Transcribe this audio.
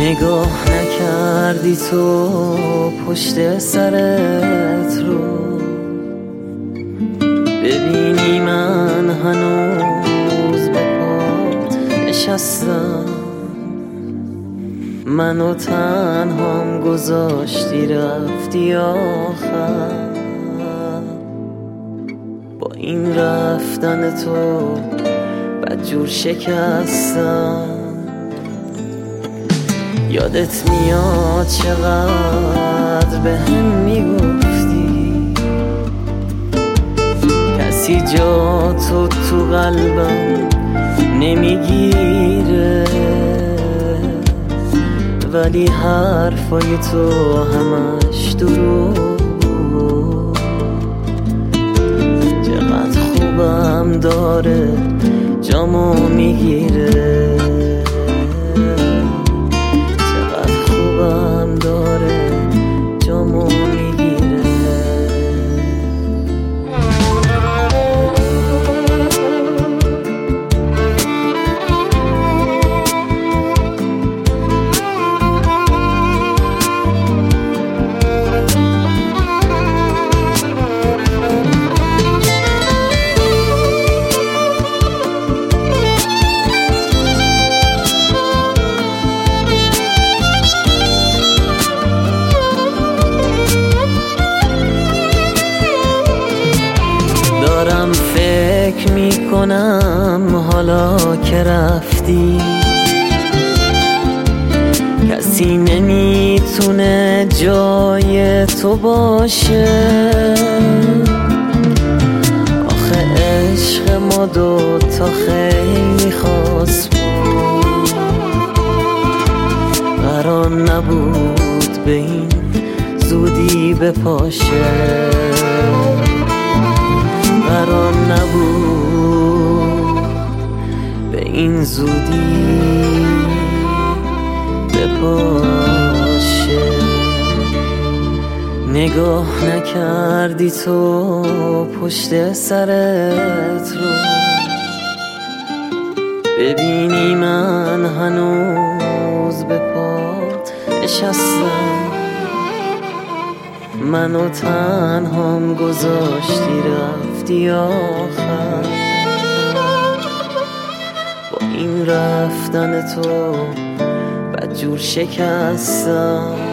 نگاه نکردی تو پشت سرت رو، ببینی من هنوز به پات نشستم. منو تنهام گذاشتی رفتی آخر، با این رفتن تو بدجور شکستم. یادت میاد چقدر به هم میگفتی کسی جا تو قلبم نمیگیره، ولی حرفای تو همش دروغ. چقدر خوبم داره جامو میگیره، دارم فکر میکنم حالا که رفتی کسی نمیتونه جای تو باشه. آخه عشق ما دوتا خیلی خاص بود، قرار نبود به این زودی بپاشه، قرار نبود به این زودی بپاشه. نگاه نکردی تو پشت سرت رو، ببینی من هنوز به پات نشستم. منو تنهام گذاشتی رفتی آخر، با این رفتن تو بدجور شکستم.